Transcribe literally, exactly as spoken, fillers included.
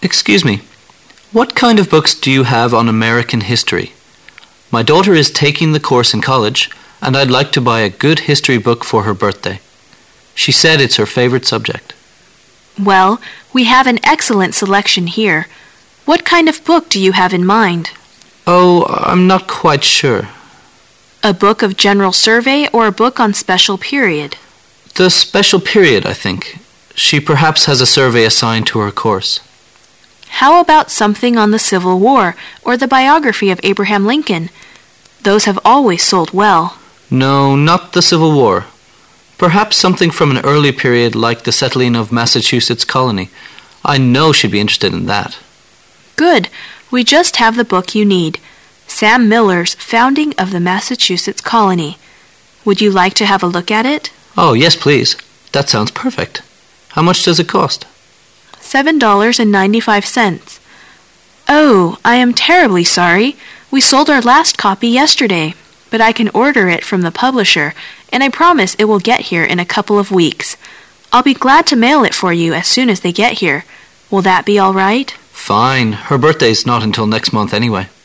Excuse me, what kind of books do you have on American history? My daughter is taking the course in college, and I'd like to buy a good history book for her birthday. She said it's her favorite subject. Well, we have an excellent selection here. What kind of book do you have in mind? Oh, I'm not quite sure. A book of general survey or a book on special period? The special period, I think. She perhaps has a survey assigned to her course. How about something on the Civil War or the biography of Abraham Lincoln? Those have always sold well. No, not the Civil War. Perhaps something from an early period like the settling of Massachusetts colony. I know she'd be interested in that. Good. We just have the book you need. Sam Miller's Founding of the Massachusetts Colony. Would you like to have a look at it? Oh, yes, please. That sounds perfect. How much does it cost? seven dollars and ninety-five cents. Oh, I am terribly sorry. We sold our last copy yesterday, but I can order it from the publisher, and I promise it will get here in a couple of weeks. I'll be glad to mail it for you as soon as they get here. Will that be all right? Fine. Her birthday's not until next month anyway.